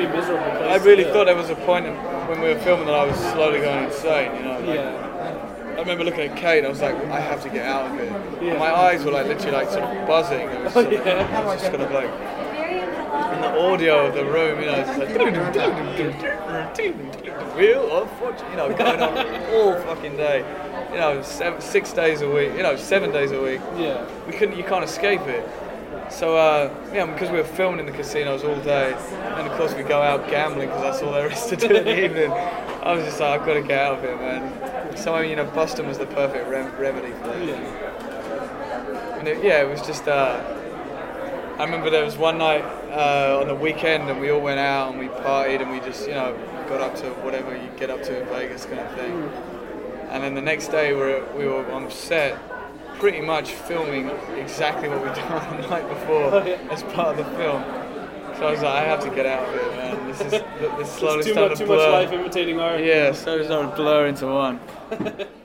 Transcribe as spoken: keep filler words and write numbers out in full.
pretty miserable place. I really to thought there was a point in, when we were filming that I was slowly going insane, you know. Like, Yeah. I remember looking at Kate and I was like, I have to get out of here. Yeah. And my eyes were like literally like sort of buzzing. It was Oh, sort of, yeah. I was just kind of like, in the audio of the room, you know, it's like, real or fortune, you know, going on all fucking day. You know, seven, six days a week, you know, seven days a week. Yeah. We couldn't, you can't escape it. So, uh, yeah, because we were filming in the casinos all day, and of course we go out gambling because that's all there is to do in the evening. I was just like, I've got to get out of here, man. So, you know, Boston was the perfect rem- remedy for that. Yeah. And it, yeah, it was just, uh, I remember there was one night uh, on the weekend and we all went out and we partied and we just, you know, got up to whatever you get up to in Vegas kind of thing. And then the next day we were, we were on set, pretty much filming exactly what we'd done the night before Oh, yeah. as part of the film. So I was like, I have to get out of here, man. This is this slowly There's too starting much, to too much blur. life imitating art. Yeah, slowly starting to blur into one.